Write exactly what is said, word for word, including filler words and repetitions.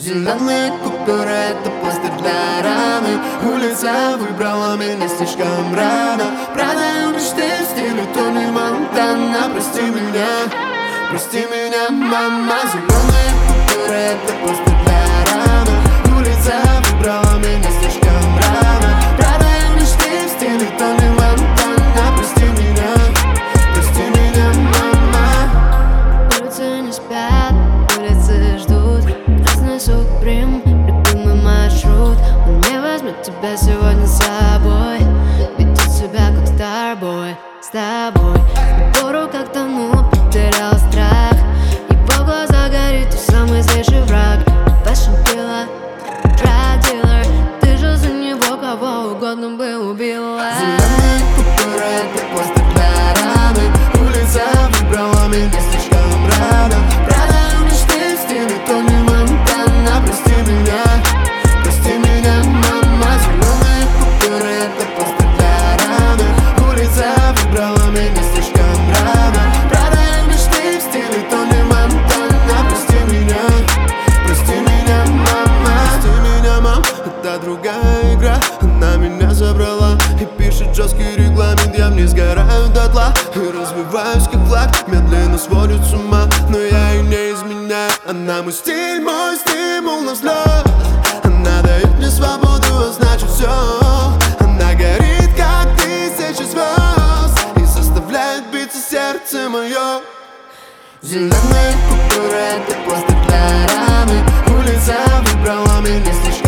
Зеленые купюры — это пластырь для раны. Улица выбрала меня слишком рано. Продаю мечты в стиле Тони Монтана. Прости меня, прости меня, мама. Зеленые купюры — это пластырь для раны. Улица выбрала меня слишком рано. Продаю мечты в стиле Тони Монтана. Прости меня, прости меня, мама. Улицы не спят, улицы ждут. Красный Суприм, любимый маршрут. Он не возьмет тебя сегодня с собой. Ведет себя как старбой с тобой. Пору как тонул, потерял страх. Его глаза горит, ты самый злейший враг. Fashion killer, drug dealer. Ты же за него кого угодно бы убила. Зеленые купюры — это пластырь для раны. Улица выбрала меня слишком рано. Продаю мечты в стиле Тони Монтана. Прости меня, прости меня, мама. Зеленые купюры — это пластырь для раны. Улица выбрала меня слишком рано. Продаю мечты в стиле Тони Монтана. Прости меня, прости меня, мама. Прости меня, мам, это другая игра. Она меня забрала и пишет жесткий регламент. Я в ней сгораю дотла и развиваюсь как флаг. Медленно сводит с ума, но я ей не изменяю. Она мой стиль, мой стимул на взлет. Она дает мне свободу, а значит все. Она горит, как тысячи звезд, и заставляет биться сердце мое. Зеленые купюры — это пластырь для раны. Улица выбрала меня слишком